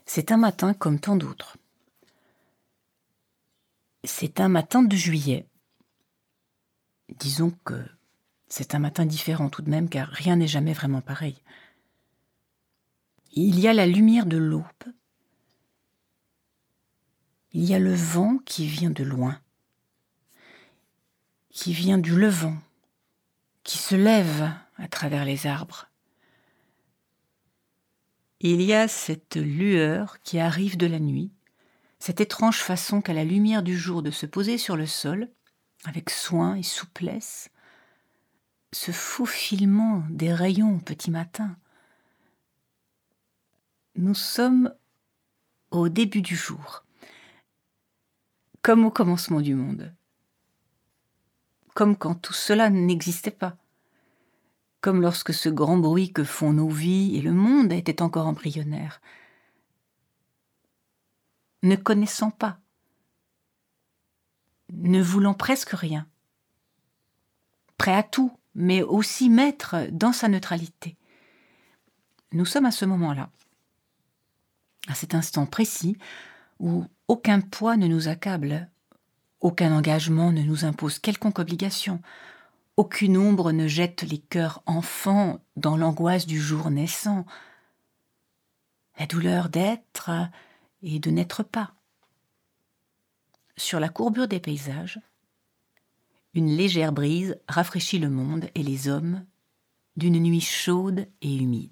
C'est un matin comme tant d'autres. C'est un matin de juillet. Disons que c'est un matin différent tout de même, car rien n'est jamais vraiment pareil. Il y a la lumière de l'aube. Il y a le vent qui vient de loin, qui vient du levant, qui se lève à travers les arbres. Il y a cette lueur qui arrive de la nuit, cette étrange façon qu'a la lumière du jour de se poser sur le sol, avec soin et souplesse, ce faufilement des rayons au petit matin. Nous sommes au début du jour, comme au commencement du monde, comme quand tout cela n'existait pas, comme lorsque ce grand bruit que font nos vies et le monde était encore embryonnaire, ne connaissant pas, ne voulant presque rien, prêt à tout, mais aussi maître dans sa neutralité. Nous sommes à ce moment-là, à cet instant précis où aucun poids ne nous accable, aucun engagement ne nous impose quelconque obligation, aucune ombre ne jette les cœurs enfants dans l'angoisse du jour naissant, la douleur d'être et de n'être pas. Sur la courbure des paysages, une légère brise rafraîchit le monde et les hommes d'une nuit chaude et humide.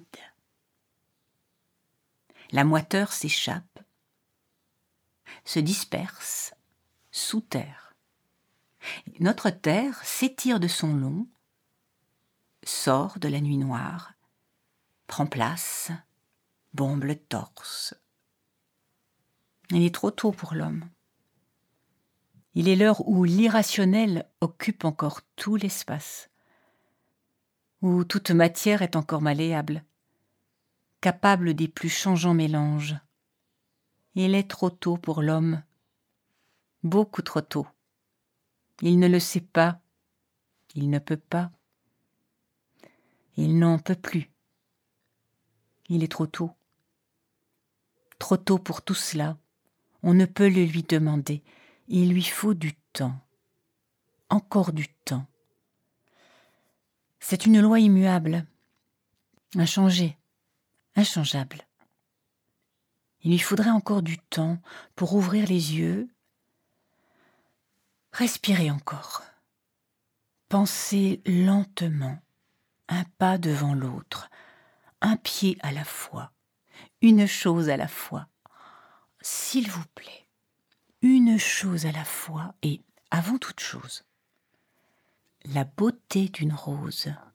La moiteur s'échappe, se disperse sous terre. Notre terre s'étire de son long, sort de la nuit noire, prend place, bombe le torse. Il est trop tôt pour l'homme. Il est l'heure où l'irrationnel occupe encore tout l'espace, où toute matière est encore malléable, capable des plus changeants mélanges. Il est trop tôt pour l'homme, beaucoup trop tôt. Il ne le sait pas, il ne peut pas, il n'en peut plus. Il est trop tôt pour tout cela. On ne peut le lui demander. Il lui faut du temps, encore du temps. C'est une loi immuable, inchangée, inchangeable. Il lui faudrait encore du temps pour ouvrir les yeux, respirer encore, penser lentement, un pas devant l'autre, un pied à la fois, une chose à la fois. S'il vous plaît, une chose à la fois et, avant toute chose, la beauté d'une rose.